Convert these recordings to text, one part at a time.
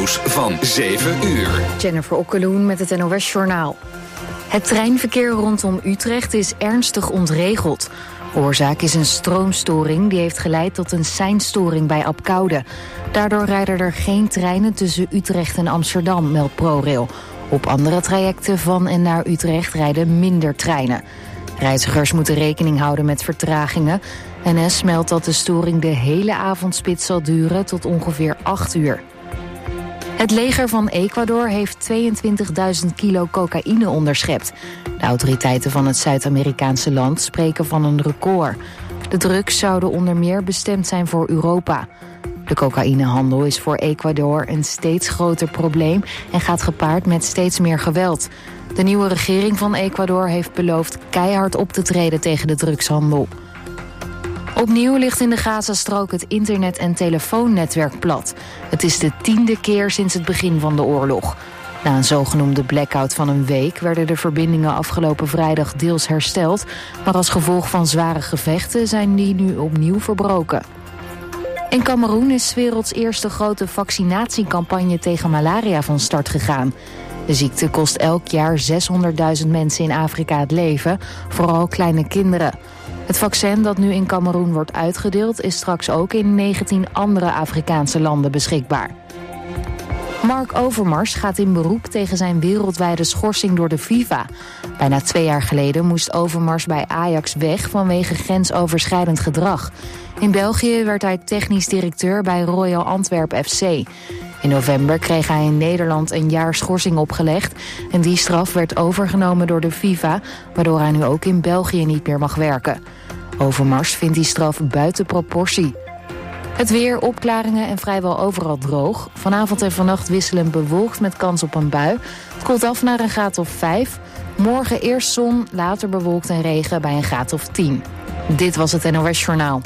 nieuws van 7 uur. Jennifer Okkeloen met het NOS-journaal. Het treinverkeer rondom Utrecht is ernstig ontregeld. Oorzaak is een stroomstoring die heeft geleid tot een seinstoring bij Abcoude. Daardoor rijden er geen treinen tussen Utrecht en Amsterdam, meldt ProRail. Op andere trajecten van en naar Utrecht rijden minder treinen. Reizigers moeten rekening houden met vertragingen. NS meldt dat de storing de hele avondspits zal duren tot ongeveer 8 uur. Het leger van Ecuador heeft 22.000 kilo cocaïne onderschept. De autoriteiten van het Zuid-Amerikaanse land spreken van een record. De drugs zouden onder meer bestemd zijn voor Europa. De cocaïnehandel is voor Ecuador een steeds groter probleem en gaat gepaard met steeds meer geweld. De nieuwe regering van Ecuador heeft beloofd keihard op te treden tegen de drugshandel. Opnieuw ligt in de Gazastrook het internet- en telefoonnetwerk plat. Het is de 10e keer sinds het begin van de oorlog. Na een zogenoemde blackout van een week werden de verbindingen afgelopen vrijdag deels hersteld, maar als gevolg van zware gevechten zijn die nu opnieuw verbroken. In Kameroen is 's werelds eerste grote vaccinatiecampagne tegen malaria van start gegaan. De ziekte kost elk jaar 600.000 mensen in Afrika het leven, vooral kleine kinderen. Het vaccin dat nu in Kameroen wordt uitgedeeld is straks ook in 19 andere Afrikaanse landen beschikbaar. Mark Overmars gaat in beroep tegen zijn wereldwijde schorsing door de FIFA. Bijna 2 jaar geleden moest Overmars bij Ajax weg vanwege grensoverschrijdend gedrag. In België werd hij technisch directeur bij Royal Antwerp FC. In november kreeg hij in Nederland een jaar schorsing opgelegd en die straf werd overgenomen door de FIFA, waardoor hij nu ook in België niet meer mag werken. Overmars vindt die straf buiten proportie. Het weer, opklaringen en vrijwel overal droog. Vanavond en vannacht wisselend bewolkt met kans op een bui. Het koelt af naar een graad of 5. Morgen eerst zon, later bewolkt en regen bij een graad of 10. Dit was het NOS Journaal.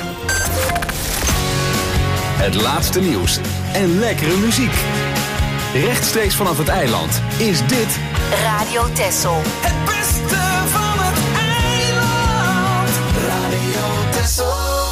Het laatste nieuws en lekkere muziek. Rechtstreeks vanaf het eiland is dit Radio Texel. Het beste van het eiland. Radio Texel.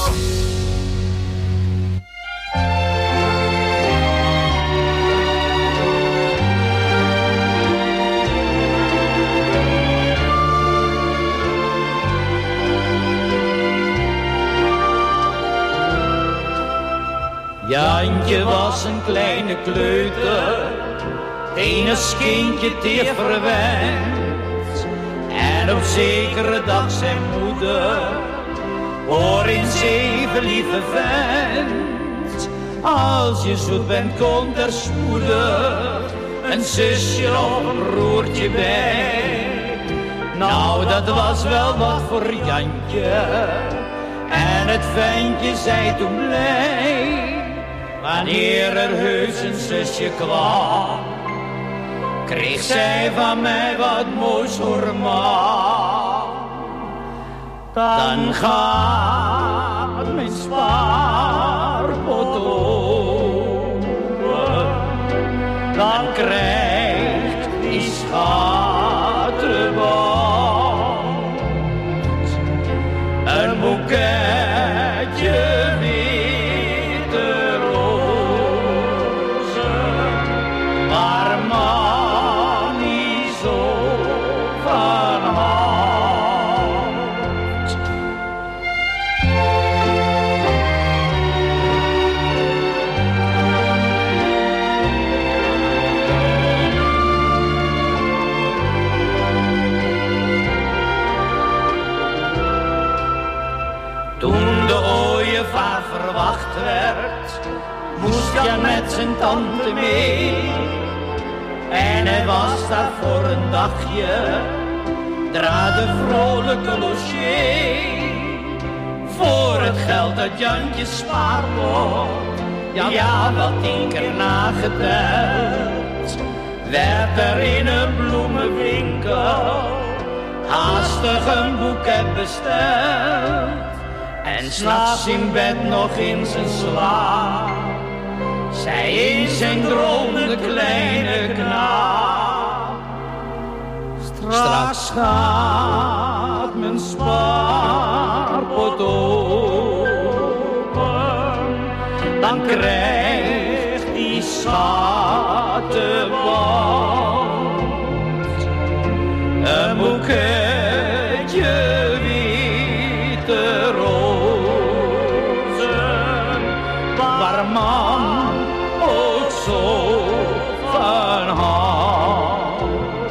Jantje was een kleine kleuter, enig kindje teer verwend. En op zekere dag zijn moeder, hoor eens even lieve vent. Als je zoet bent komt er spoedig een zusje of een broertje bij. Nou dat was wel wat voor Jantje, en het ventje zei toen blij. Wanneer er heus een zusje kwam, kreeg zij van mij wat moois hoor maar. Dan gaat mijn spaarpot open, dan krijgt die schattenband een boeketje. Moest Jan met zijn tante mee. En hij was daar voor een dagje, draad een vrolijke logé. Voor het geld uit Jantjes spaarpot, ja wel 10 keer nageteld, werd er in een bloemenwinkel haastig een boeket besteld. En 's nachts in bed nog in zijn slaap, zij in zijn droom de kleine knaap. Straks gaat mijn spaarpot open, dan krijgt die schat houten wand. Een boeketje witte rozen, waar man ook zo van houdt.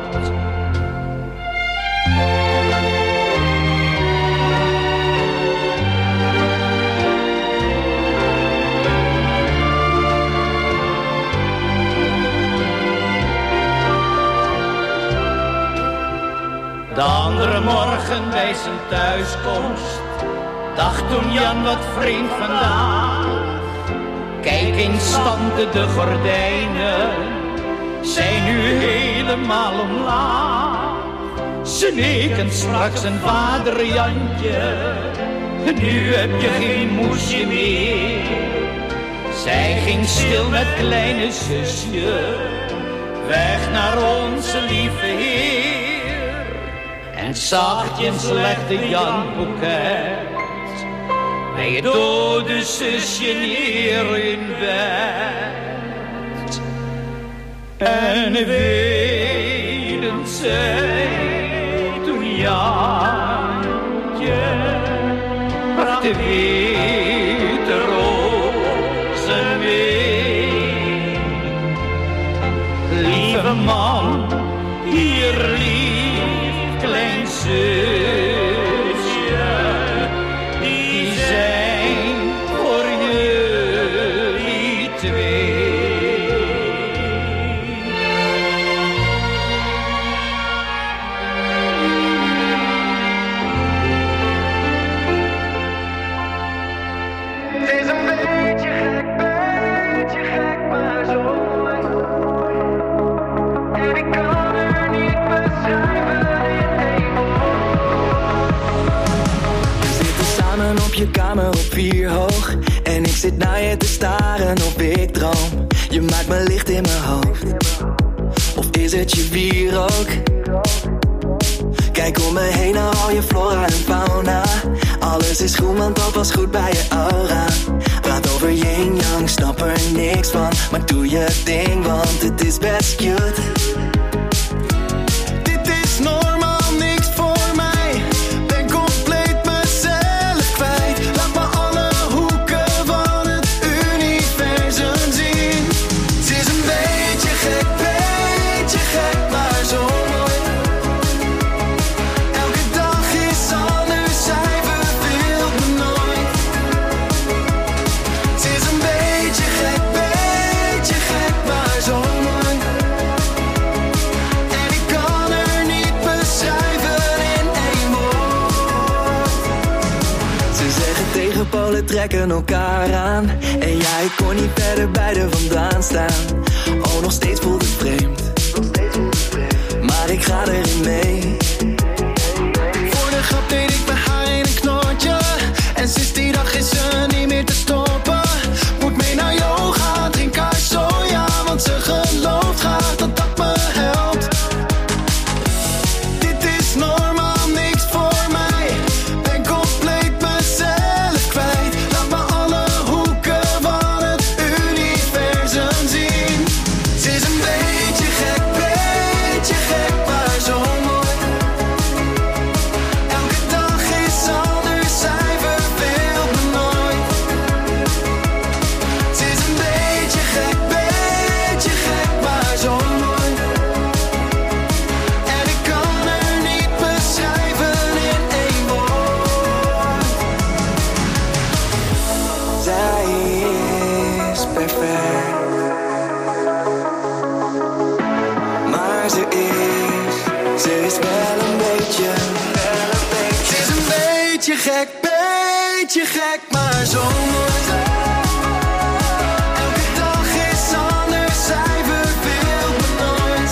De andere morgen bij zijn thuiskomst dacht toen Jan wat vreemd vandaag. Kijk eens standen de gordijnen, zijn nu helemaal omlaag. Ze neken straks zijn vader Jantje, nu heb je geen moesje meer. Zij ging stil met kleine zusje, weg naar onze lieve Heer. En zachtjes legde Jan boeket bij het dode zusje neer in bed. En weenend zei toen Jantje, bracht de witte rozen mee. Lieve man, hier lief klein zusje, die zijn voor jullie twee. Het is een beetje gek, maar zo mooi. En ik kan er niet beschrijven in één woord. We zitten samen op je kamer op 4 hoog. En ik zit naar je te staren of ik droom. Je maakt me licht in mijn hoofd. Of is het je wierook? Kijk om me heen naar al je flora en fauna. Alles is goed, want dat was goed bij je aura. Praat over yin-yang, snap er niks van. Maar doe je ding, want het is best cute. Dit is normaal niks voor mij. Ben compleet mezelf kwijt. Laat me alle hoeken van het universum zien. Het is een beetje gek, maar zo mooi. Elke dag is anders, zij verveelt me nooit. Het is een beetje gek, maar zo mooi. En ik kan er niet beschrijven in één woord. Ze zeggen tegenpolen trekken elkaar aan. En ja, ik kon niet verder bij de vandaan staan. Oh, nog steeds voelt het vreemd. Maar ik ga erin mee. Voor de grap deed ik bij haar in een knootje. En sinds die dag is ze niet meer te stoppen. Moet mee naar yoga, drink haar soja. Want ze gelooft graag dat dat me helpt. Dit is normaal niks voor mij. Ben compleet mezelf kwijt. Laat me alle hoeken van het universum zien. Het is een beetje gek, maar zo mooi. Elke dag is anders, zij verveelt me nooit. Het is een beetje gek, maar zo mooi. En ik kan er niet beschrijven in één woord. Zij is perfect. Maar ze is wel een beetje. Ze is een beetje gek, maar zo mooi. Elke dag is anders, zij verveelt me nooit.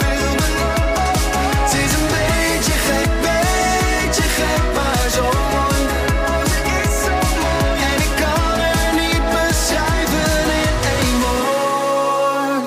Ze is een beetje gek, maar zo mooi. En ik kan er niet beschrijven in één woord.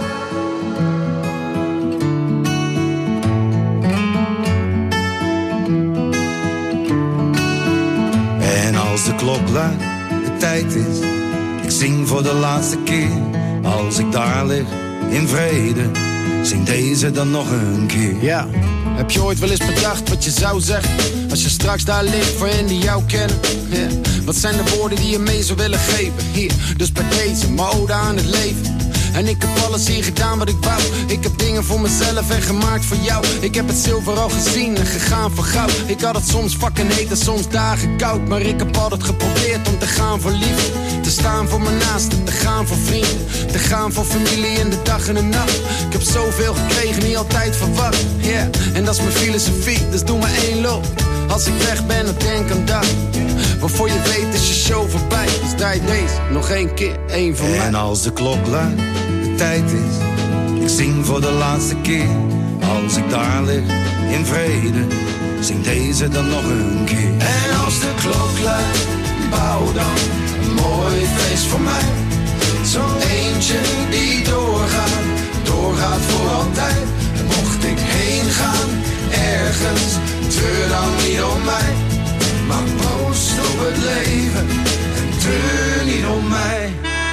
En als de klok luidt, de tijd is, ik zing voor de laatste keer. Als ik daar lig in vrede. Zing deze dan nog een keer. Ja, heb je ooit wel eens bedacht wat je zou zeggen als je straks daar ligt voor hen die jou kennen? Ja. Wat zijn de woorden die je mee zou willen geven? Hier, dus bij deze, mijn ode aan het leven. En ik heb alles hier gedaan wat ik wou. Ik heb dingen voor mezelf en gemaakt voor jou. Ik heb het zilver al gezien en gegaan voor goud. Ik had het soms fucking heet en soms dagen koud. Maar ik heb altijd geprobeerd om te gaan voor liefde. Te staan voor mijn naasten, te gaan voor vrienden. Te gaan voor familie in de dag en de nacht. Ik heb zoveel gekregen, niet altijd verwacht. Yeah, en dat is mijn filosofie, dus doe maar één loop. Als ik weg ben, dan denk aan dat. Waarvoor je weet is je show voorbij. Dus draai deze nog één keer, één van mij. En als de klok luidt, de tijd is. Ik zing voor de laatste keer. Als ik daar lig, in vrede. Zing deze dan nog een keer. En als de klok luidt, bouw dan een mooi feest voor mij. Zo'n eentje die doorgaat, doorgaat voor altijd. En mocht ik heen gaan, ergens, treur dan niet om mij. Maar proost op het leven en treur niet om mij.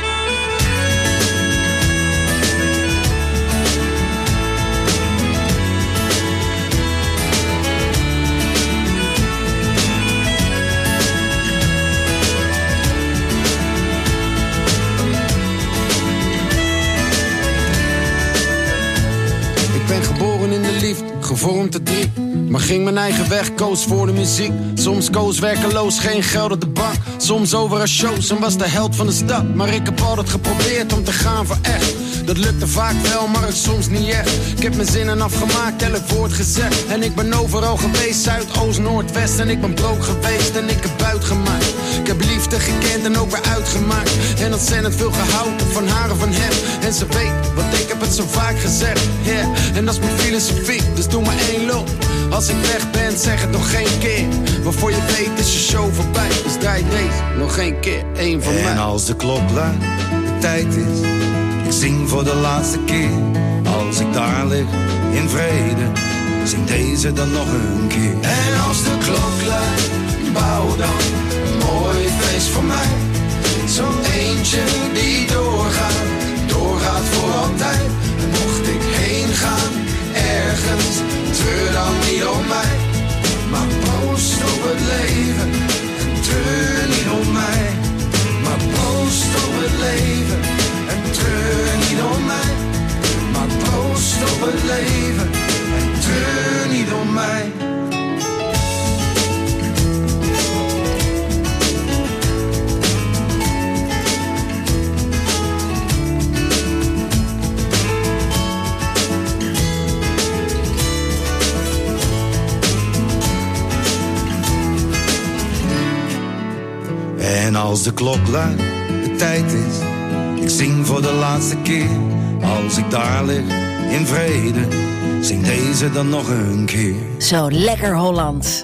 Ik ben geboren in de liefde, gevormd te drie. Maar ging mijn eigen weg, koos voor de muziek. Soms koos werkeloos, geen geld op de bank. Soms overal shows en was de held van de stad. Maar ik heb altijd geprobeerd om te gaan voor echt. Dat lukte vaak wel, maar het soms niet echt. Ik heb mijn zinnen afgemaakt, elk woord gezegd. En ik ben overal geweest, Zuid, Oost, Noord, West. En ik ben broke geweest en ik heb buit gemaakt. Ik heb liefde gekend en ook weer uitgemaakt. En ontzettend veel gehouden van haar en van hem. En ze weet, want ik heb het zo vaak gezegd. Yeah, en dat is mijn filosofie, dus doe maar één loop. Als ik weg ben, zeg het nog geen keer. Waarvoor je weet is je show voorbij. Dus draai deze nog geen keer, één van mij. En als de klok luidt, de tijd is. Ik zing voor de laatste keer. Als ik daar lig, in vrede. Zing deze dan nog een keer. En als de klok luidt, bouw dan een mooi feest voor mij. Zo'n eentje die doorgaat, doorgaat voor altijd. En mocht ik heen gaan, ergens, treur dan niet om mij. Maar proost op het leven en treur niet om mij. Maar proost op het leven en treur niet om mij. Maar proost op het leven en treur niet om mij. En als de klok luidt, de tijd is. Ik zing voor de laatste keer. Als ik daar lig, in vrede. Zing deze dan nog een keer. Zo lekker Holland.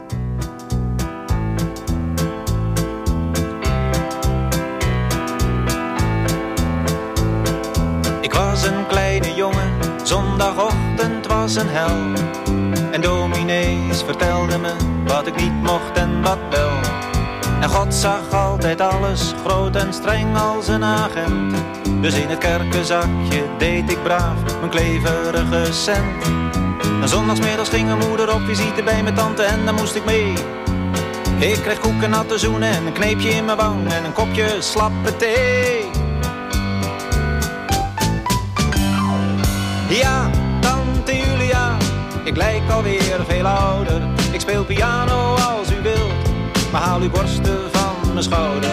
Ik was een kleine jongen, zondagochtend was een hel. En dominees vertelden me wat ik niet mocht en wat wel. En God zag altijd alles, groot en streng als een agent. Dus in het kerkenzakje deed ik braaf mijn kleverige cent. En zondagsmiddags ging mijn moeder op visite bij mijn tante en daar moest ik mee. Ik kreeg koeken, natte zoenen en een kneepje in mijn wang en een kopje slappe thee. Ja, tante Julia, ik lijk alweer veel ouder. Ik speel piano als u wilt, maar haal uw borsten van mijn schouder.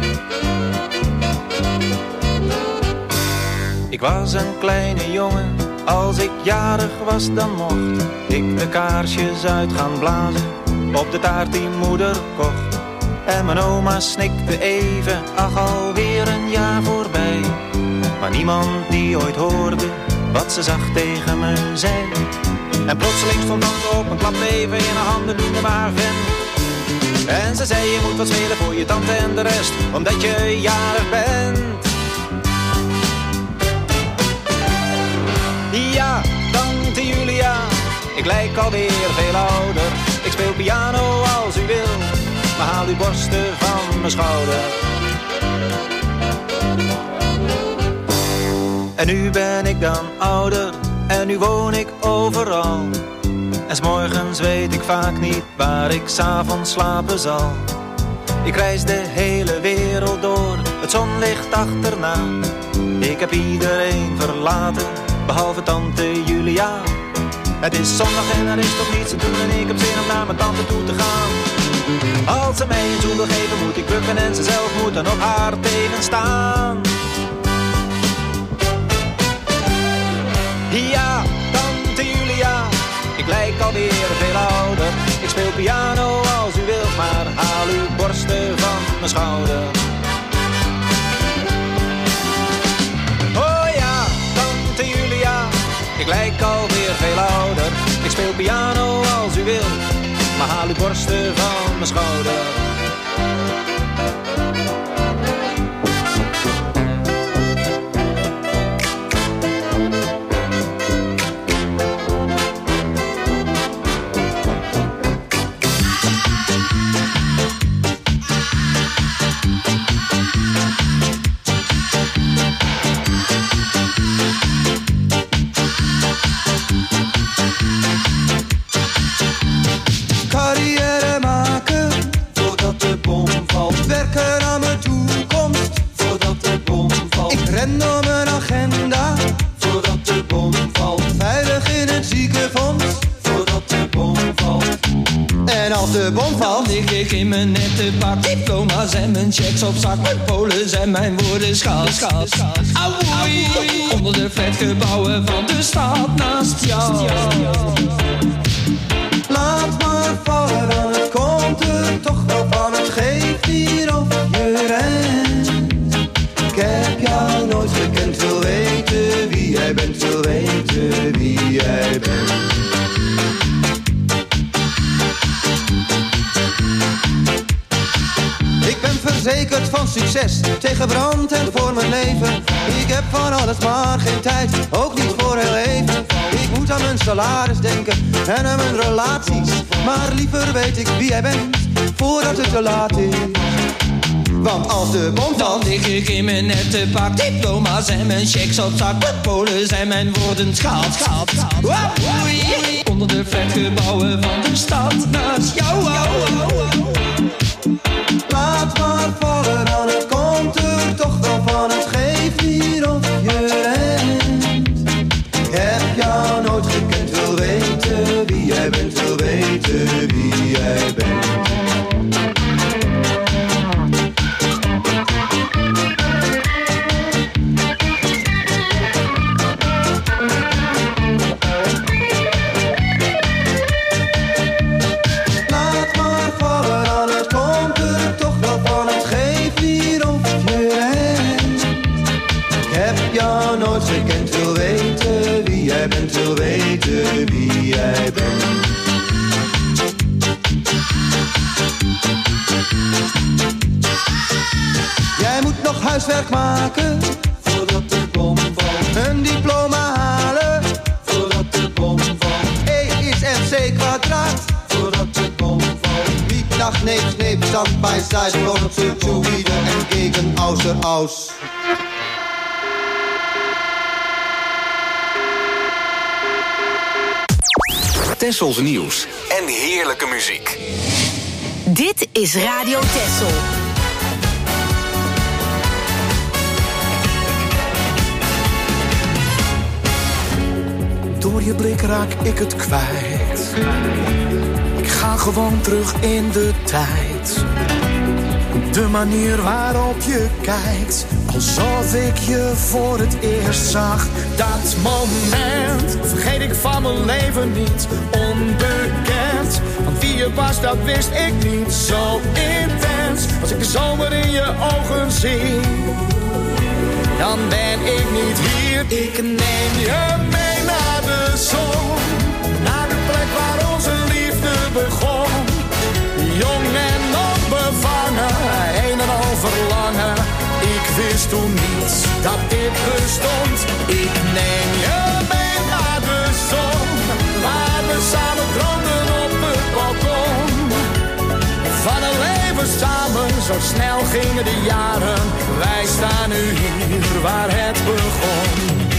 Ik was een kleine jongen, als ik jarig was dan mocht ik de kaarsjes uit gaan blazen op de taart die moeder kocht. En mijn oma snikte even, ach alweer een jaar voorbij. Maar niemand die ooit hoorde wat ze zacht tegen me zei. En plotseling stond tante op en klapte even in haar handen, noemde me haar vent. En ze zei je moet wat spelen voor je tante en de rest, omdat je jarig bent. Ja, tante Julia, ik lijk alweer veel ouder. Ik speel piano als u wil, maar haal uw borsten van mijn schouder. En nu ben ik dan ouder en nu woon ik overal. En 's morgens weet ik vaak niet waar ik 's avonds slapen zal. Ik reis de hele wereld door, het zonlicht achterna. Ik heb iedereen verlaten, behalve tante Julia. Het is zondag en er is toch niets te doen en ik heb zin om naar mijn tante toe te gaan. Als ze mij een zoen wil geven moet ik bukken en ze zelf moet dan op haar tegenstaan. Ja, tante Julia, ik lijk alweer veel ouder. Ik speel piano als u wilt, maar haal uw borsten van mijn schouder. Oh ja, tante Julia, ik lijk alweer veel ouder. Ik speel piano als u wilt, maar haal uw borsten van mijn schouder. De bom valt, lig ik in mijn nette pak. Diploma's en mijn checks op zak. Mijn polen en mijn woorden schat. Auwoei, onder de flatgebouwen van de stad naast jou. Laat maar vallen, dan het komt er toch wel van. Het geeft hier of je rent. Ik heb jou nooit gekend, wil weten wie jij bent. Wil weten wie jij bent. Verzekerd van succes, tegen brand en voor mijn leven. Ik heb van alles maar geen tijd, ook niet voor heel even. Ik moet aan mijn salaris denken en aan mijn relaties. Maar liever weet ik wie jij bent, voordat het te laat is. Want als de bom valt, dan lig ik in mijn nette pak. Diploma's en mijn checks op zak. Mijn polen zijn mijn woorden schat. Onder de flatgebouwen van de stad naast jou. Laat maar vallen, dan het komt er toch wel van. Het geeft hier of je rent. Ik heb jou nooit gekend, wil weten wie jij bent. Wil weten wie jij bent. Gekend, wil weten wie jij bent, wil weten wie jij bent. Jij moet nog huiswerk maken, voordat de bom valt. Een diploma halen, voordat de bom valt. E is MC kwadraat, voordat de bom valt. Niet dag, neep, sneep, stand bij side, blok, zu, wieder en gegen, außer, aus. Tessels nieuws en heerlijke muziek. Dit is Radio Tessel. Door je blik raak ik het kwijt. Ik ga gewoon terug in de tijd. De manier waarop je kijkt, alsof ik je voor het eerst zag. Dat moment vergeet ik van mijn leven niet. Onbekend, want wie je was dat wist ik niet. Zo intens, als ik de zomer in je ogen zie, dan ben ik niet hier. Ik neem je mee naar de zon, naar de plek waar onze liefde begon. Jong en onbevangen, een en al verlangen. Ik wist toen niet dat dit bestond. Ik neem je mee naar de zon, waar we samen droomden op het balkon. Van een leven samen, zo snel gingen de jaren. Wij staan nu hier waar het begon.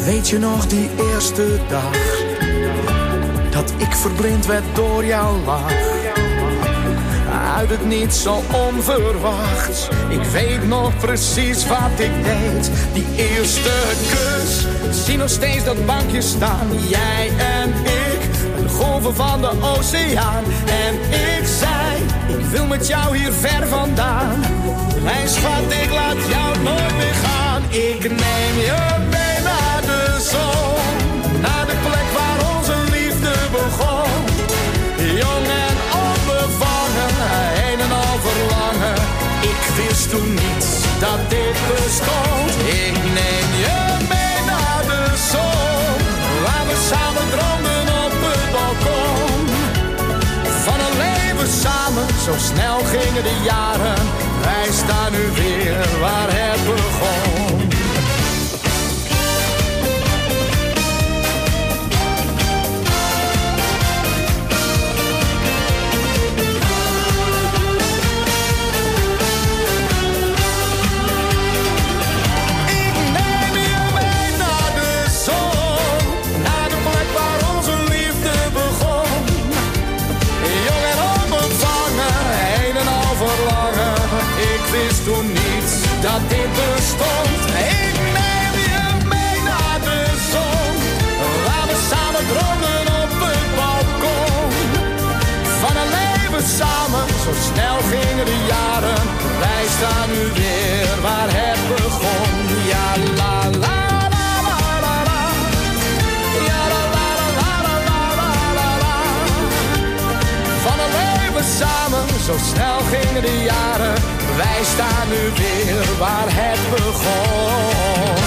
Weet je nog die eerste dag dat ik verblind werd door jouw lach? Uit het niets zo onverwachts. Ik weet nog precies wat ik deed. Die eerste kus, ik zie nog steeds dat bankje staan. Jij en ik, de golven van de oceaan. En ik zei, ik wil met jou hier ver vandaan. Mijn schat, ik laat jou nooit meer gaan. Ik neem je mee naar de zon, naar de plek waar onze liefde begon. Jong en onbevangen, een en al verlangen. Ik wist toen niet dat dit bestond. Ik neem je mee naar de zon, waar we samen droomden op het balkon. Van een leven samen, zo snel gingen de jaren. Wij staan nu weer waar het begon. Toen niets dat dit bestond. Ik neem je mee naar de zon, waar we samen droomden op het balkon. Van een leven samen, zo snel gingen de jaren. Wij staan nu weer waar het begon. Ja, la la la la la la. Ja, la la la la la la la la. Van een leven samen, zo snel gingen de jaren. Wij staan nu weer waar het begon.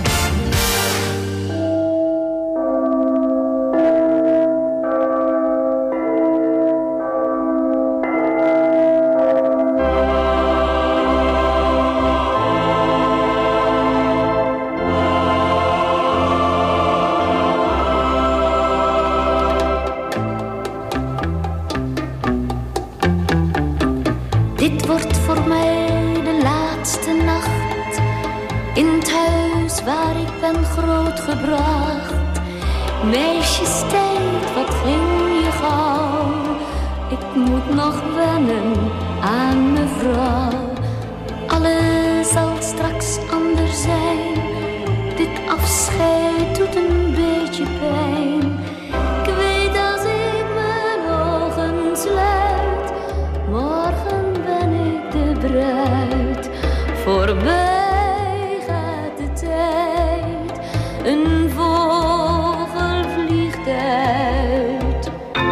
Dit wordt voor mij de laatste nacht in het huis waar ik ben grootgebracht. Meisjestijd, wat ging je gauw? Ik moet nog wennen aan mevrouw. Alles zal straks anders zijn. Dit afscheid doet een beetje pijn. Ik weet als ik mijn ogen sluit, morgen ben ik de bruid. Voorbij gaat de tijd, een vogel vliegt uit.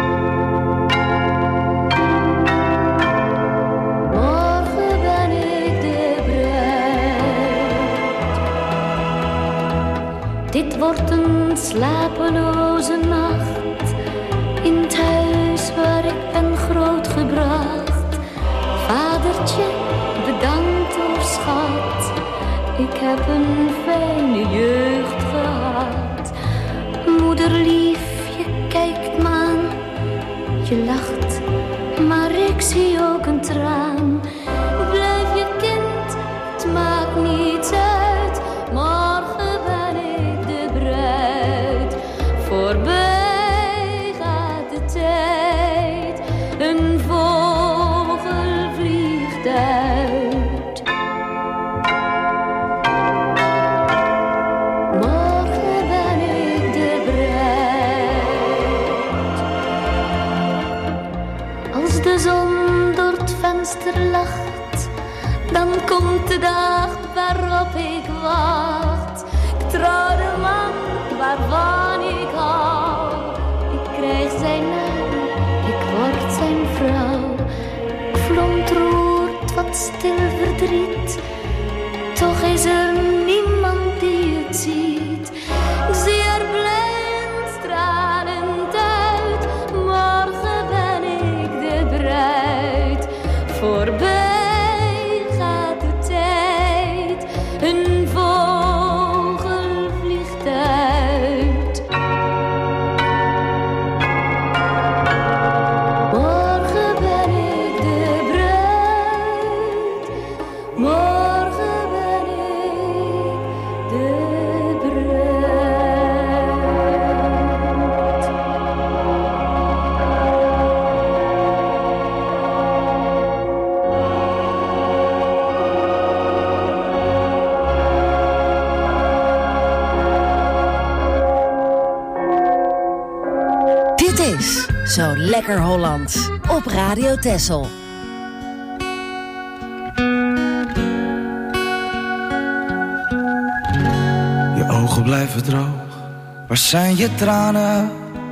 Morgen ben ik de bruid. Dit wordt een slapeloze nacht in het huis waar ik ben grootgebracht. Vadertje, bedankt hoor schat, ik heb een fijne jeugd gehad. Moederlief, je kijkt me aan, je lacht, maar ik zie ook een traan. Blijf je kind, het maakt niets uit, morgen ben ik de bruid. Voorbij gaat de tijd, een vogel vliegt uit. Morgen ben ik de bruid. Als de zon door het venster lacht, dan komt de dag waarop ik wacht. Ik trouw de man waarvan ik hou. Ik krijg zijn naam, ik word zijn vrouw. Ontroerd, wat stil verdriet. Toch is er niemand die het ziet. Ik zie er blij en stralend uit. Morgen ben ik de bruid. Voorbij gaat de tijd. Een vogel vliegt uit. Morgen ben ik de bruid. Morgen ben ik de Zo lekker Hollands. Op Radio Texel. Je ogen blijven droog. Waar zijn je tranen?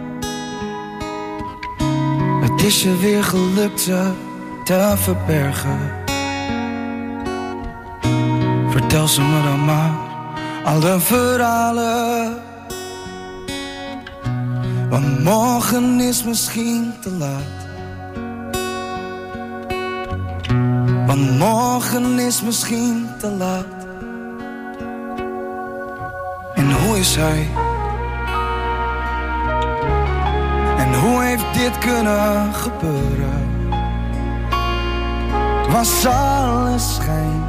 Het is je weer gelukt ze te verbergen. Vertel ze me dan maar alle verhalen. Want morgen is misschien te laat. Want morgen is misschien te laat. En hoe is hij? En hoe heeft dit kunnen gebeuren? Was alles schijn?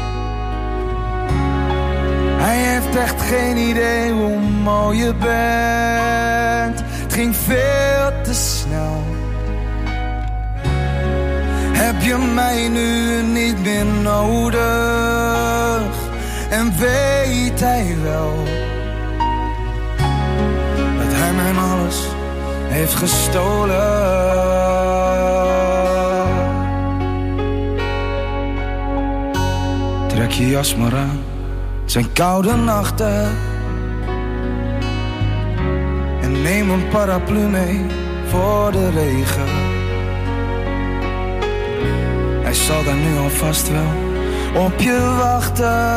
Hij heeft echt geen idee hoe mooi je bent. Het ging veel te snel. Heb je mij nu niet meer nodig? En weet hij wel dat hij mijn alles heeft gestolen? Trek je jas maar aan, het zijn koude nachten. En neem een paraplu mee voor de regen. Hij zal daar nu alvast wel op je wachten.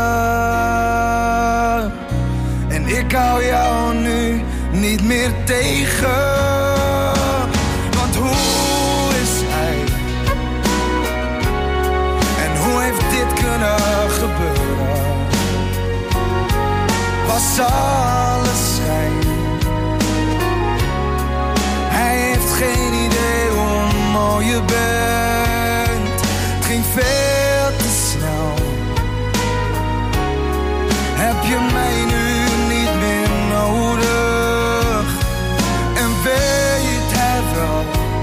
En ik hou jou nu niet meer tegen. Want hoe is hij? En hoe heeft dit kunnen gebeuren? Was alles schijn? Hij heeft geen idee hoe mooi je bent. Het ging veel te snel. Heb je mij nu niet meer nodig? En weet hij wel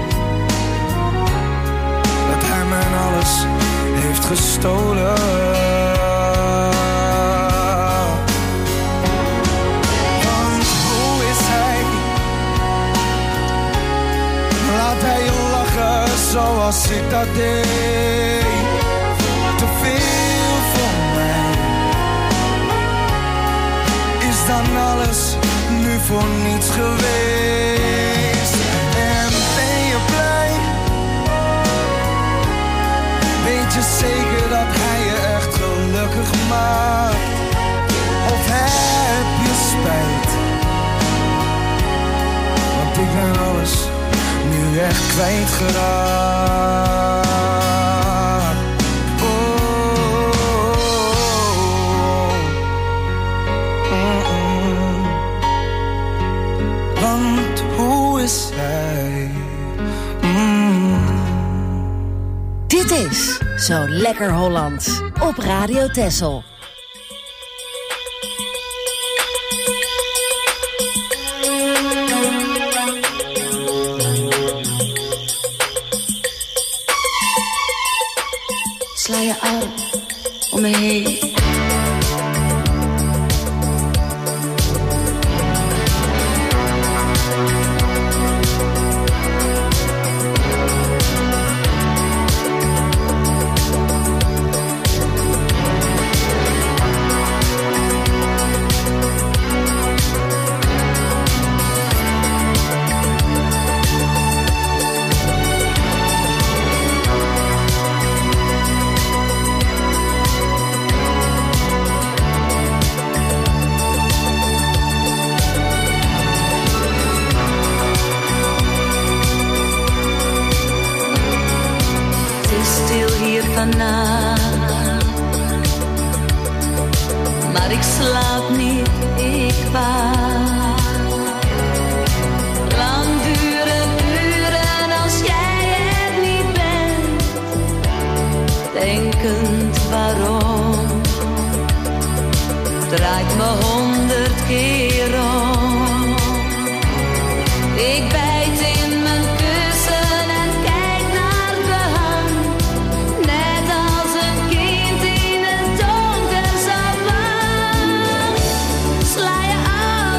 dat hij mijn alles heeft gestolen? Want hoe is hij? Laat hij je lachen zoals ik dat deed. Te veel voor mij. Is dan alles nu voor niets geweest? En ben je blij? Weet je zeker dat hij je echt gelukkig maakt? Of heb je spijt? Want ik ben alles nu echt kwijtgeraakt. Want hoe is hij? Dit is Zo lekker Hollands. Op Radio Texel. Sla je arm om me heen. Maar ik slaap niet, ik waak. Lang duren uren als jij er niet bent. Denkend waarom draait me 100 keer om. Ik bijt in mijn kussen en kijk naar de hand. Net als een kind in een donker savaan. Sla je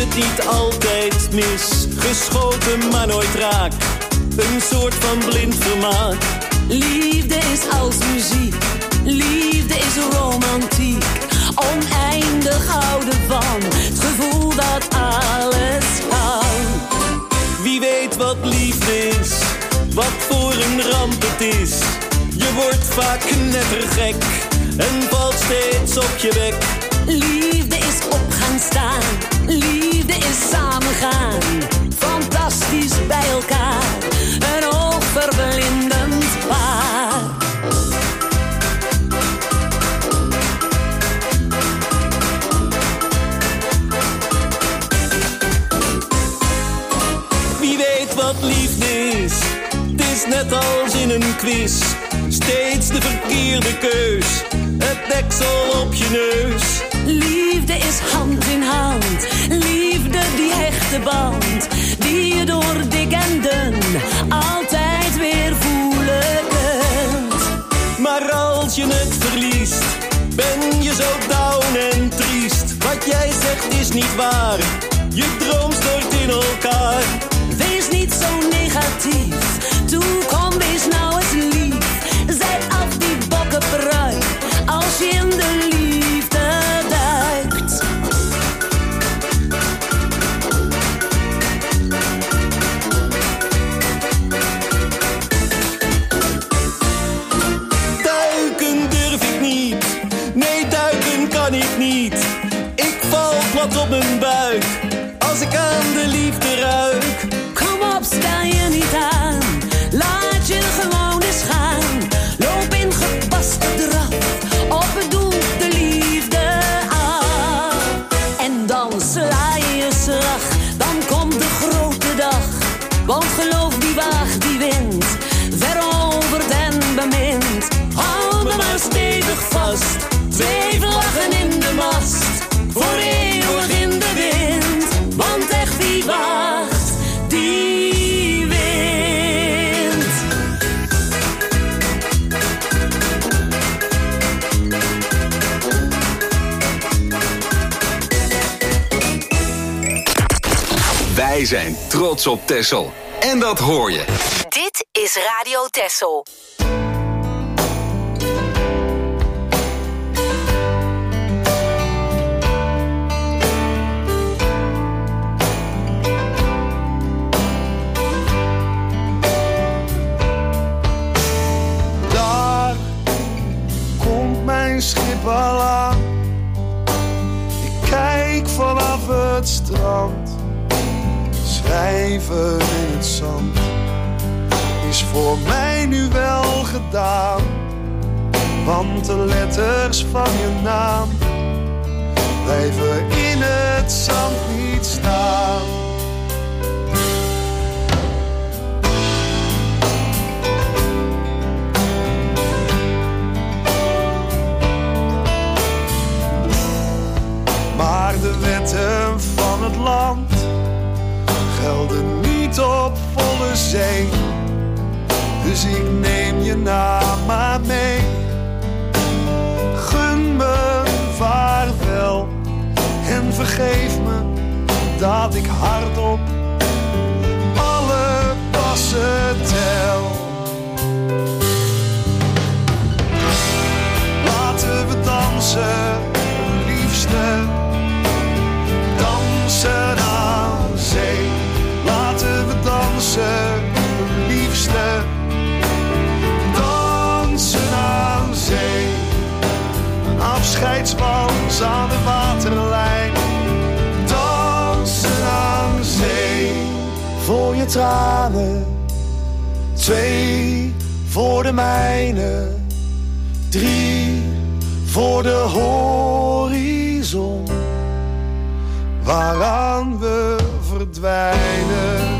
het niet altijd mis. Geschoten maar nooit raak, een soort van blind vermaak. Liefde is als muziek, liefde is romantiek. Oneindig houden van het gevoel dat alles kan. Wie weet wat liefde is, wat voor een ramp het is. Je wordt vaak knettergek en valt steeds op je bek. Liefde is op gaan staan, liefde is samen gaan. Fantastisch bij elkaar, een oogverblindend paar. Wie weet wat liefde is, het is net als in een quiz. Steeds de verkeerde keus, het deksel op je neus. Liefde is hand in hand, liefde die hechte band, die je door dik en dun altijd weer voelen kunt. Maar als je het verliest, ben je zo down en triest. Wat jij zegt is niet waar, je droom stort in elkaar. Wees niet zo negatief, toe kom wees nou eens lief. Zet af die bokkenpruik, als je in de liefde duikt. Duiken durf ik niet, nee duiken kan ik niet. Ik val plat op mijn buik, als ik aan de liefde ruik. Kom op, stel je niet aan, laat je gewoon eens gaan. Loop in gepaste draf, op het doel de liefde af. En dan sla je je slag, dan komt de grote dag. Want geloof die waagt die wint, veroverd en bemint. Hou me maar stevig vast, zweef lachen in de mast. Voor eeuwig in de wind, want echt wie wacht, die wint. Wij zijn trots op Texel. En dat hoor je. Dit is Radio Texel. Daar komt mijn schip al aan. Ik kijk vanaf het strand. Schrijven in het zand is voor mij nu wel gedaan. Want de letters van je naam blijven in het zand niet staan. Maar de wetten van het land gelden niet op volle zee. Dus ik neem je naam maar mee. Gun me vaarwel en vergeef me dat ik hardop alle passen tel. Laten we dansen, liefste, dansen aan zee. Laten we dansen, liefste, dansen aan zee. Een afscheidswals aan de waterlijn. Dansen aan zee. Voor je tranen, 2 voor de mijne, 3 voor de horizon, waaraan we verdwijnen.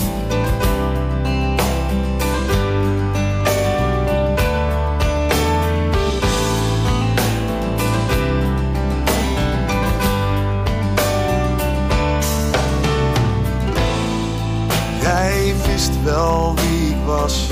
Jij wist wel wie ik was,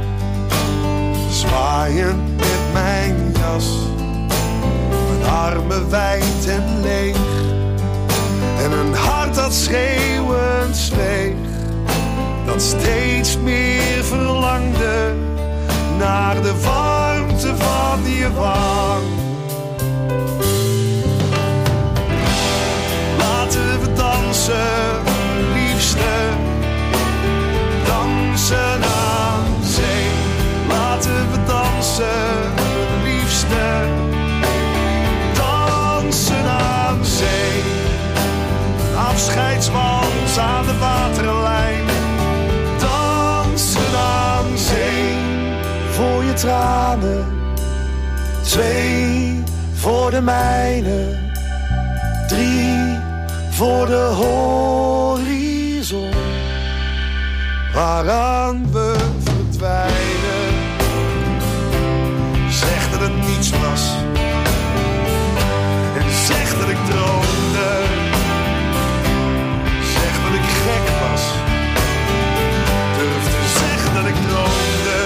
zwaaiend met mijn jas, mijn armen wijd en leeg en een hart dat dat schreeuwend zweeg, dat steeds meer verlangde naar de warmte van je wang. Laten we dansen, liefste, dansen aan zee. Laten we dansen, liefste, dansen aan zee. Een afscheidswals aan de waterlijn, dansen aan zee. Voor je tranen, 2 voor de mijne, 3 voor de horizon, waaraan we verdwijnen. Zeg dat het niets was en zeg dat ik droomde. Zeg dat ik gek was, durf te zeggen dat ik droomde.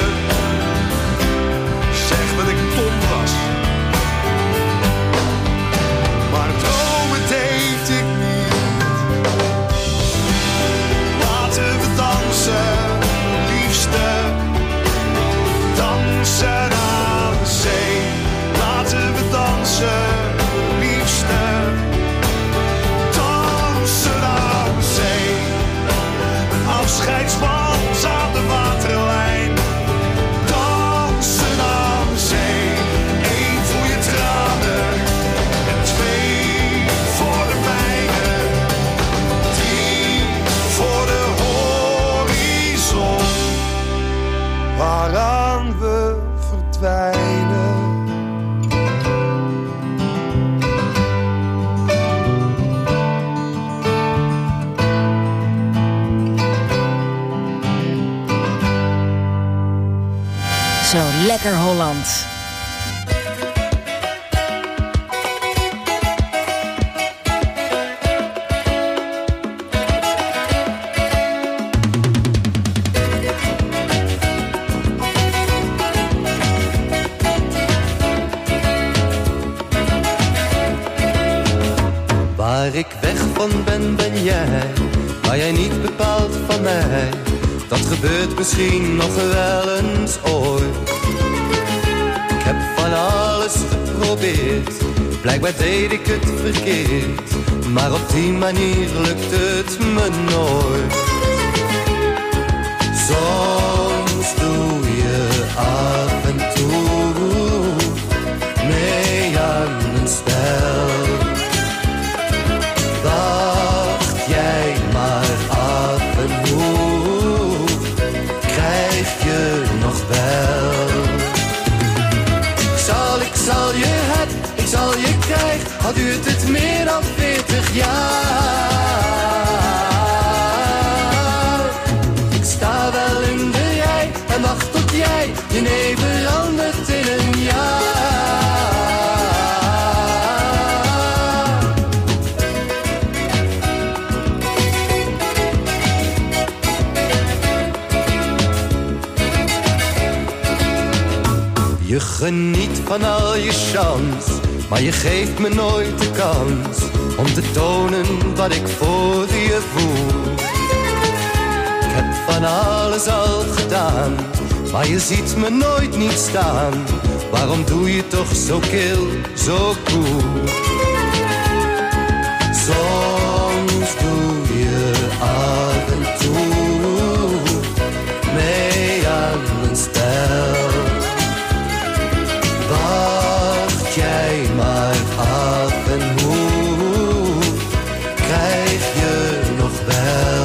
Zeg dat ik dom was, maar dromen deed ik niet. Laten we dansen, liefste, dansen aan de zee. Laten we dansen, liefste, dansen aan de zee. Een afscheidswals aan de waterlijn, dansen aan de zee. 1 voor je tranen en 2 voor de mijne, 3 voor de horizon, waaraan we verdwijnen. Zo lekker Holland. Waar ik weg van ben, ben jij, maar jij niet bepaald van mij. Dat gebeurt misschien nog wel eens ooit. Ik heb van alles geprobeerd, blijkbaar deed ik het verkeerd, maar op die manier lukt het me nooit. Soms doe je af en toe mee aan een spel. Wacht jij maar af en hoe krijg je nog wel. Ik zal je hebben, ik zal je krijgen, al duurt het meer dan 40 jaar. Ik sta wel in de rij en wacht tot jij je nee verandert in een jaar. Je geniet van al je chance, maar je geeft me nooit de kans om te tonen wat ik voor je voel. Ik heb van alles al gedaan, maar je ziet me nooit niet staan. Waarom doe je toch zo kil, zo cool? Soms doe je af en toe mee aan een spel. Wacht jij maar af en hoe krijg je nog wel.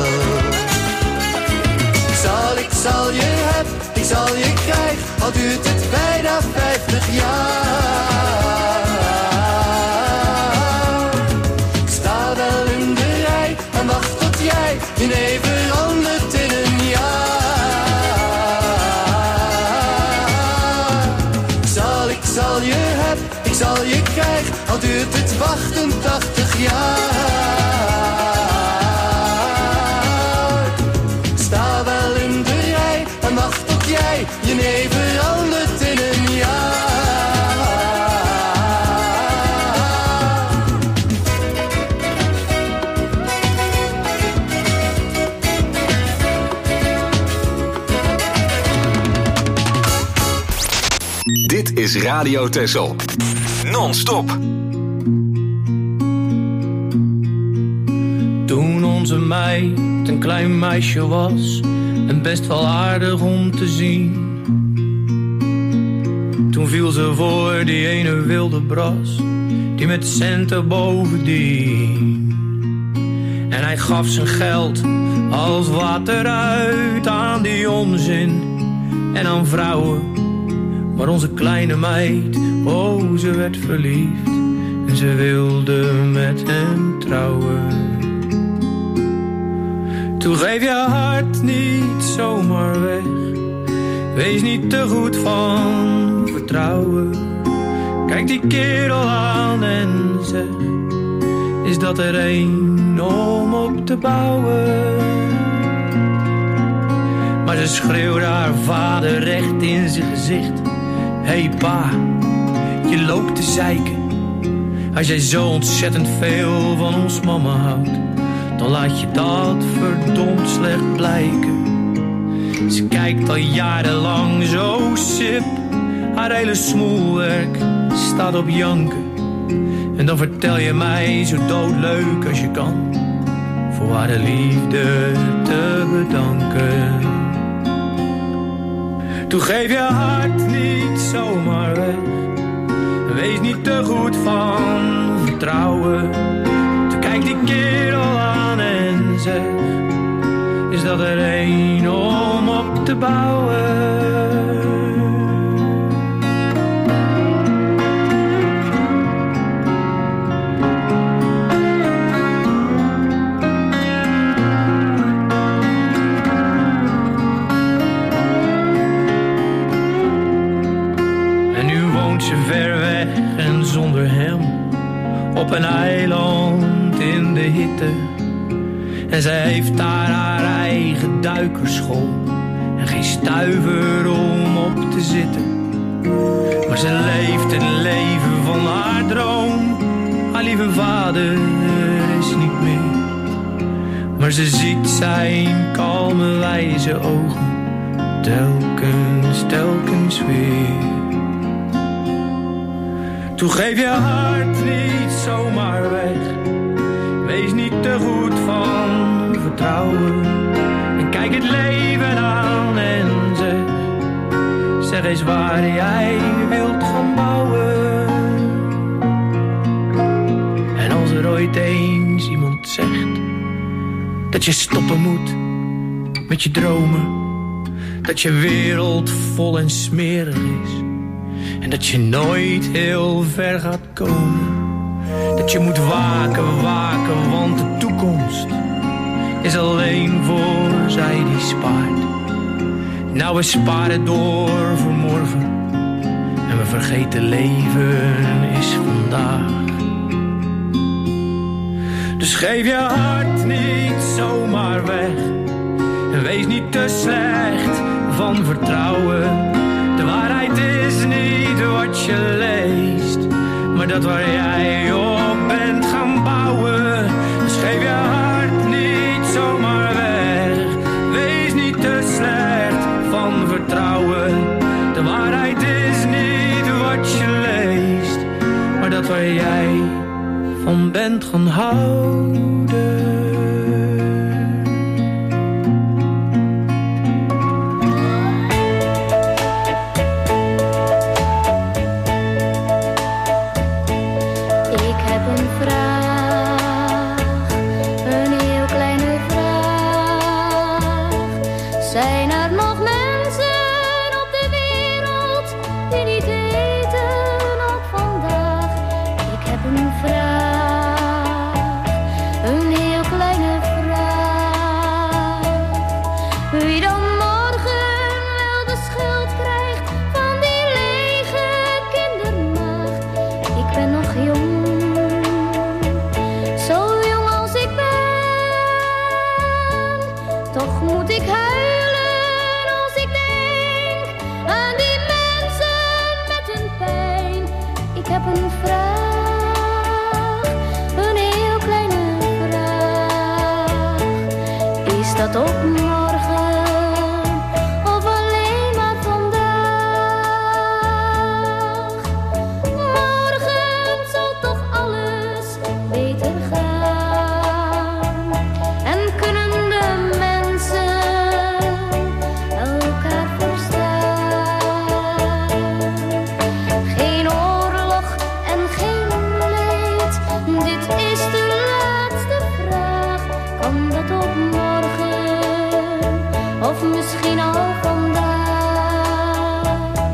Ik zal je hebben, ik zal je krijgen, al duurt het bijna 50 jaar. Ik sta wel in de rij en wacht tot jij je nee verandert in een jaar. Ik zal je hebben, ik zal je krijgen, al duurt het 88 jaar. Ik sta wel in de rij en wacht tot jij je nee verandert in een jaar. is Radio Texel. Non-stop. Toen onze meid een klein meisje was en best wel aardig om te zien. Toen viel ze voor die ene wilde bras, die met centen bovendien. En hij gaf zijn geld als water uit aan die onzin en aan vrouwen. Maar onze kleine meid, oh, ze werd verliefd en ze wilde met hem trouwen. Toen geef je hart niet zomaar weg, wees niet te goed van vertrouwen. Kijk die kerel aan en zeg, is dat er een om op te bouwen? Maar ze schreeuwde haar vader recht in zijn gezicht. Hey pa, je loopt te zeiken. Als jij zo ontzettend veel van ons mama houdt, dan laat je dat verdomd slecht blijken. Ze kijkt al jarenlang zo sip, haar hele smoelwerk staat op janken. En dan vertel je mij zo doodleuk als je kan, voor haar de liefde te bedanken. Toen geef je hart niet zomaar weg, wees niet te goed van vertrouwen. Toen kijkt die kerel aan en zegt, is dat er een om op te bouwen? Ze ver weg en zonder hem op een eiland in de hitte. En zij heeft daar haar eigen duikerschool en geen stuiver om op te zitten. Maar ze leeft het leven van haar droom. Haar lieve vader is niet meer, maar ze ziet zijn kalme wijze ogen telkens weer. Toen geef je hart niet zomaar weg, wees niet te goed van vertrouwen. En kijk het leven aan en zeg eens waar jij wilt gaan bouwen. En als er ooit eens iemand zegt dat je stoppen moet met je dromen, dat je wereld vol en smerig is en dat je nooit heel ver gaat komen, dat je moet waken, want de toekomst is alleen voor zij die spaart. Nou, we sparen door voor morgen en we vergeten leven is vandaag. Dus geef je hart niet zomaar weg en wees niet te slecht van vertrouwen. De waarheid is niet wat je leest, maar dat waar jij op bent gaan bouwen. Dus geef je hart niet zomaar weg, wees niet te slecht van vertrouwen. De waarheid is niet wat je leest, maar dat waar jij van bent gaan houden. Zijn er nog mensen op de wereld die niet eten op vandaag? Ik heb een vraag, een heel kleine vraag. Wie dan morgen wel de schuld krijgt van die lege kindermaag? Ik ben nog jong, zo jong als ik ben, toch moet ik huilen. Ik heb een vraag, een heel kleine vraag. Is dat ook morgen of alleen maar vandaag? Kan dat op morgen of misschien al vandaag?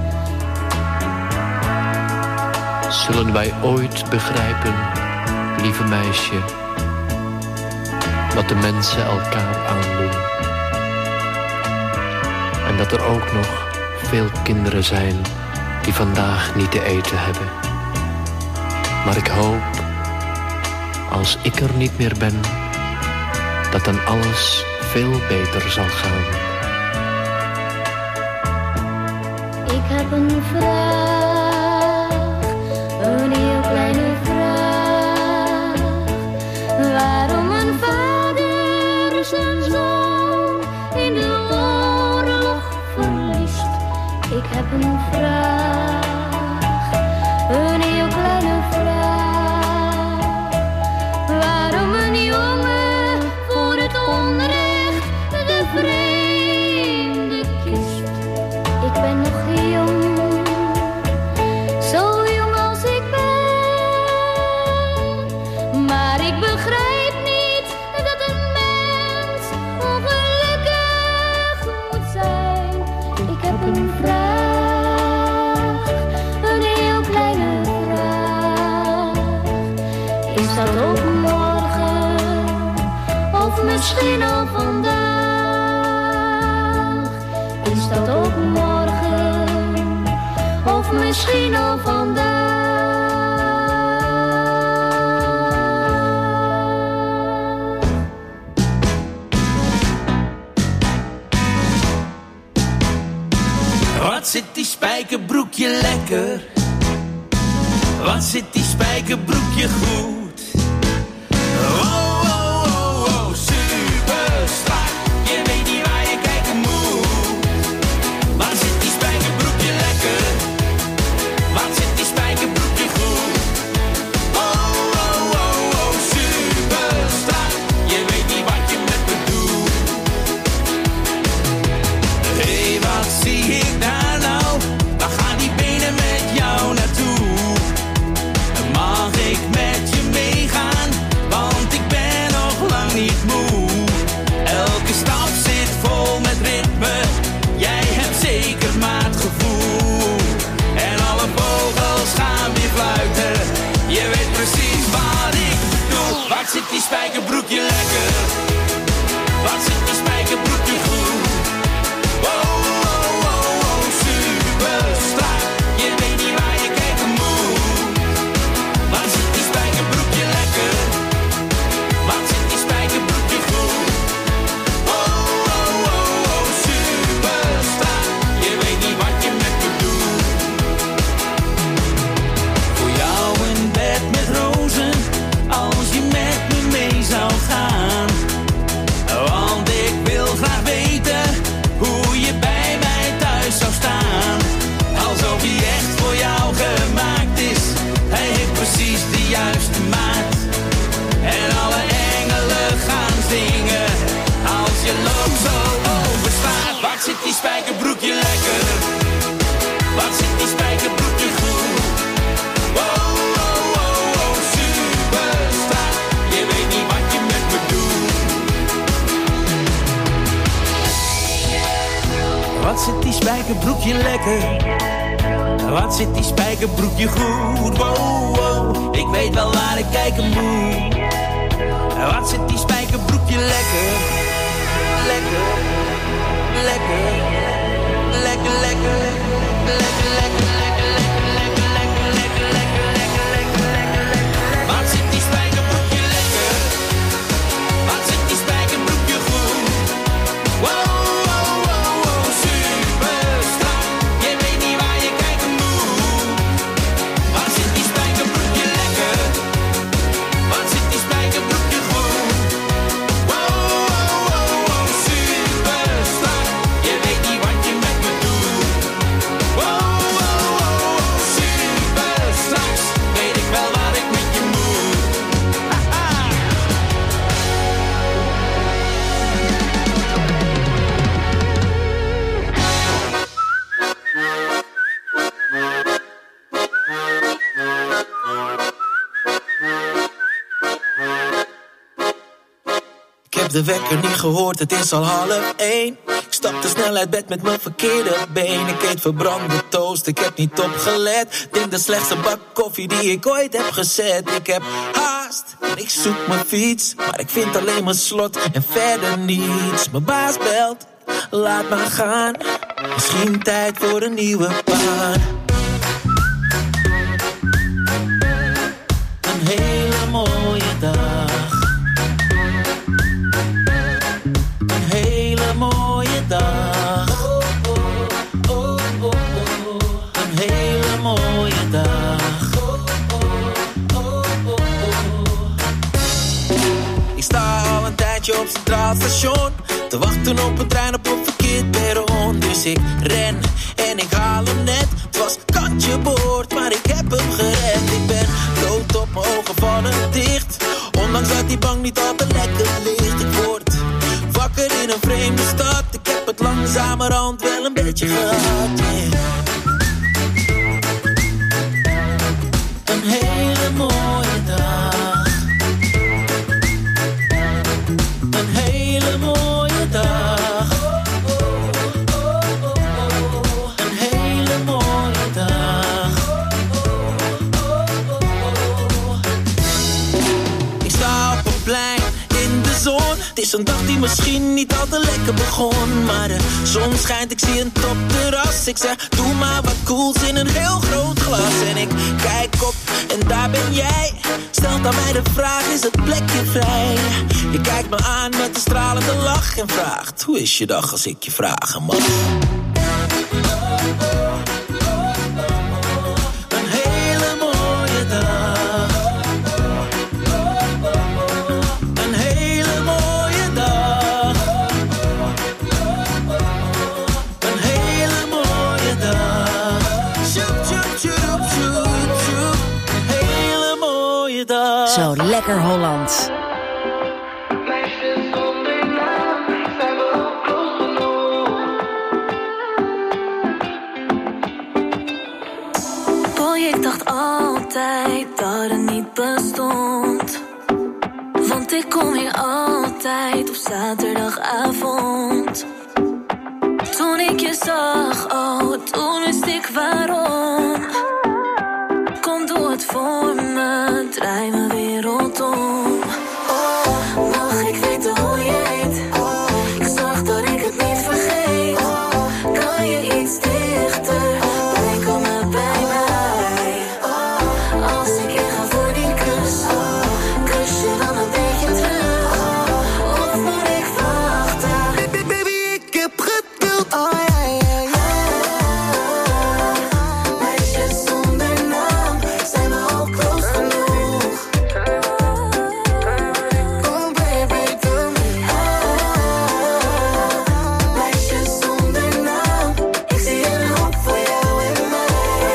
Zullen wij ooit begrijpen, lieve meisje, wat de mensen elkaar aandoen? En dat er ook nog veel kinderen zijn die vandaag niet te eten hebben. Maar ik hoop, als ik er niet meer ben, dat dan alles veel beter zal gaan. Ik heb een vraag, een heel kleine vraag. Waarom een vader zijn zoon in de oorlog verliest? Ik heb een vraag, een heel kleine vraag. Waarom een jongen voor het onrecht de vreemde kiest? Ik ben nog jong, zo jong als ik ben. Maar ik begrijp niet dat een mens ongelukkig moet zijn. Ik heb een vraag, een heel kleine vraag. Is dat ook morgen of misschien al vandaag? Is dat ook morgen of misschien al vandaag? Wat zit die spijkerbroekje lekker? Wat zit die spijkerbroekje goed? Oh, oh, oh, oh, super strak. Je weet niet waar je kijken moet. Wat zit die spijkerbroekje lekker? Wat zit die spijkerbroekje goed? Oh, oh, oh, oh, super strak. Je weet niet wat je met me doet. Hé, wat zie ik daar nou? Waar gaan die benen met jou naartoe? Mag ik met je meegaan? Want ik ben nog lang niet moe. Elke stap zit vol met ritme. Jij hebt zeker maar het gevoel. En alle vogels gaan weer fluiten. Je weet precies wat ik doe. Wat zit die spijkerbroekje lekker? Wat zit die spijkerbroekje goed? Oh, oh, oh, oh, super strak. Je weet niet waar je kijken moet. Wat zit die spijkerbroekje lekker? Wat zit die spijkerbroekje goed? Oh, oh, oh, oh, super strak. Je weet niet wat je met me doet. Voor jou een bed met rozen, als je met me mee zou gaan. Want ik wil graag weten hoe je bij mij thuis zou staan. Alsof hij echt voor jou gemaakt is. Hij heeft precies de juiste maat. En alle engelen gaan zingen als je loopt zo over straat. Wat zit die spijkerbroekje lekker? Wat zit die spijkerbroekje goed? Oh, oh, oh, oh, super strak. Je weet niet wat je met me doet. Wat zit die spijkerbroekje lekker? Wat zit die spijkerbroekje goed? Wow, wow, ik weet wel waar ik kijken moet. Wat zit die spijkerbroekje lekker? Lekker, lekker, lekker, lekker, lekker, lekker, lekker, lekker, lekker, lekker, lekker, lekker, lekker, lekker, lekker. Wat zit die spijkerbroekje lekker? Wat zit die spijkerbroekje goed? Wow, wow, wow, wow, super strak. Je weet niet waar je kijken moet. Wat zit die spijkerbroekje lekker? Wat zit die spijkerbroekje goed? Wow, wow, wow, wow, super strak. Je weet niet heb de wekker niet gehoord, het is al 12:30. Ik stapte snel uit bed met mijn verkeerde been. Ik eet verbrande toast, ik heb niet opgelet. Denk de slechtste bak koffie die ik ooit heb gezet. Ik heb haast en ik zoek mijn fiets, maar ik vind alleen mijn slot en verder niets. Mijn baas belt, laat maar gaan. Misschien tijd voor een nieuwe baan. Een hele mooie dag. Een hele mooie dag. Een hele mooie dag. Ik sta al een tijdje op Centraal Station te wachten op een trein op een verkeerd perron. Dus ik ren en ik haal hem net. Het was kantje boord, maar ik heb hem gered. Ik ben dood op mijn ogen vallen dicht, ondanks dat die bank niet altijd lekker ligt. Ik word wakker in een vreemde stad. Ik heb het langzamerhand wel een beetje gehad, yeah. Een hele mooie dag. Een hele mooie dag. Een hele mooie dag. Ik sta op een plein in de zon. Het is een dag die misschien niet al te lekker begon, maar de zon schijnt, ik zie een topterras. Ik zeg, doe maar wat cools in een heel groot glas. En ik kijk op en daar ben jij. Stelt aan mij de vraag, is het plekje vrij? Je kijkt me aan met een stralende lach en vraagt, hoe is je dag als ik je vragen mag? Een hele mooie dag. Een hele mooie dag. Een hele mooie dag. Sjoep, sjoep, sjoep, sjoep, sjoep. Een hele mooie dag. Zo lekker Holland. Ik dacht altijd dat het niet bestond, want ik kom hier altijd op zaterdagavond. Toen ik je zag, oh, toen wist ik waarom. Kom, doe het voor me, draai mijn wereld om. Oh, mag ik weten hoe je heet? Ik zag dat ik het niet vergeet. Kan je iets dichter? Kom maar bij mij. Als ik inga voor die kus, kus je dan een beetje terug? Of moet ik wachten? Baby, ik heb geduld. Oh ja, ja, ja. Meisjes zonder naam zijn we al close genoeg. Kom baby, doe me. Meisjes zonder naam, ik zie een hoop voor jou en mij.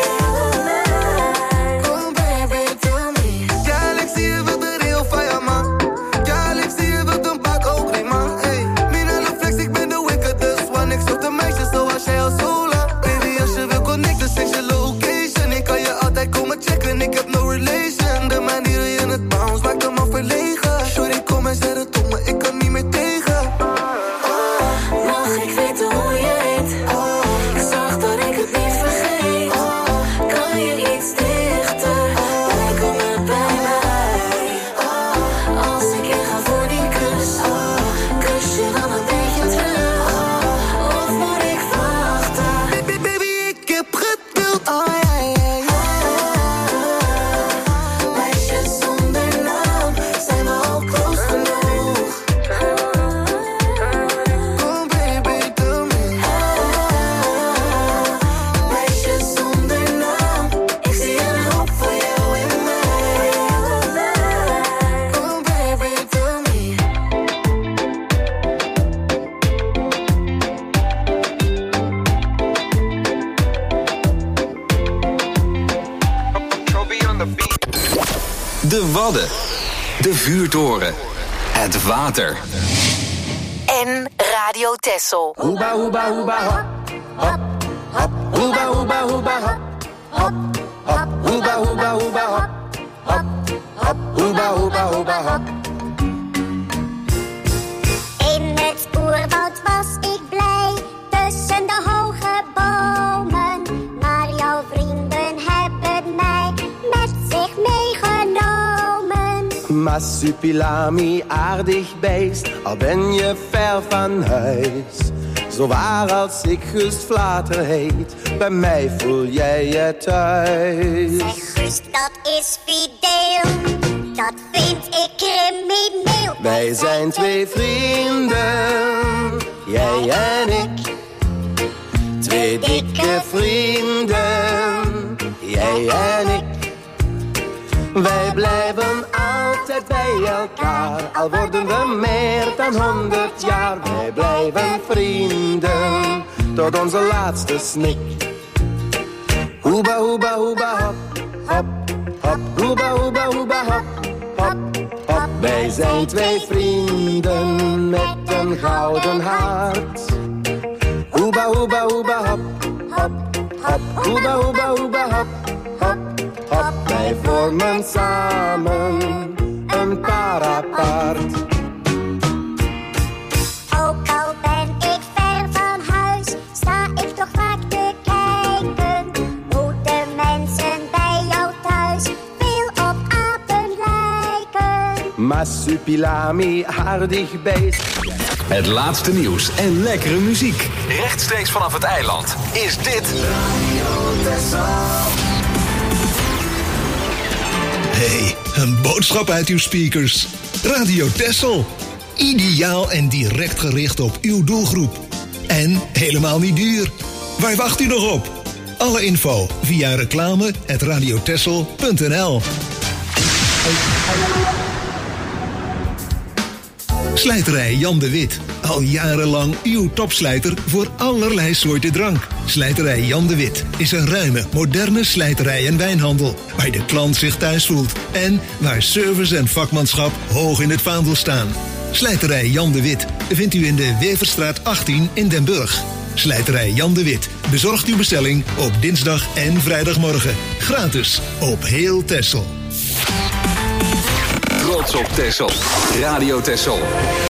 Ik heb no relation. De manier je het bounce maakt hem al verlegen. Sorry, kom en zet het op me, ik kan niet meer tegen. Mag ik weten hoe je heet? Ik zag dat ik het niet vergeet. Kan je iets dichter? Kom maar bij mij. Als ik inga voor die kus, kus je dan een beetje terug? Of moet ik wachten? Baby, ik heb geduld. Oh ja, ja, ja. De Wadden. De vuurtoren. Het water. En Radio Texel. Hoeba, hoeba, hoeba, hop, hop, hop. Hoeba, hoeba, hoeba, hop, hop, hop. Hoeba, hoeba, hoeba, hop, hop, hop. Hoeba, hoeba, hoeba, hop. Marsupilami, aardig beest, al ben je ver van huis. Zo waar als ik Gust Vlater heet, bij mij voel jij je thuis. Zeg Gust, dat is fideel, dat vind ik crimineel. Wij zijn twee vrienden, jij en ik. Twee dikke vrienden, jij en ik. Wij blijven altijd bij elkaar, al worden we meer dan 100 jaar. Wij blijven vrienden, tot onze laatste snik. Hoeba, hoeba, hoeba, hop, hop, hop. Hoeba, hoeba, hoeba, hop, hop, hop. Wij zijn twee vrienden met een gouden hart. Hoeba, hoeba, hoeba, hop, hop, hop. Hoeba, hoeba, hoeba, hop, hop, hop. Wij vormen samen een paar apart. Ook al ben ik ver van huis, sta ik toch vaak te kijken hoe de mensen bij jou thuis veel op apen lijken. Marsupilami, aardig beest. Het laatste nieuws en lekkere muziek. Rechtstreeks vanaf het eiland is dit Radio Texel. Hey, een boodschap uit uw speakers. Radio Texel. Ideaal en direct gericht op uw doelgroep. En helemaal niet duur. Waar wacht u nog op? Alle info via reclame@radiotexel.nl. Slijterij Jan de Wit. Al jarenlang uw topslijter voor allerlei soorten drank. Slijterij Jan de Wit is een ruime, moderne slijterij en wijnhandel. Waar de klant zich thuis voelt. En waar service en vakmanschap hoog in het vaandel staan. Slijterij Jan de Wit vindt u in de Weverstraat 18 in Den Burg. Slijterij Jan de Wit bezorgt uw bestelling op dinsdag en vrijdagmorgen. Gratis op heel Texel. Trots op Texel. Radio Texel.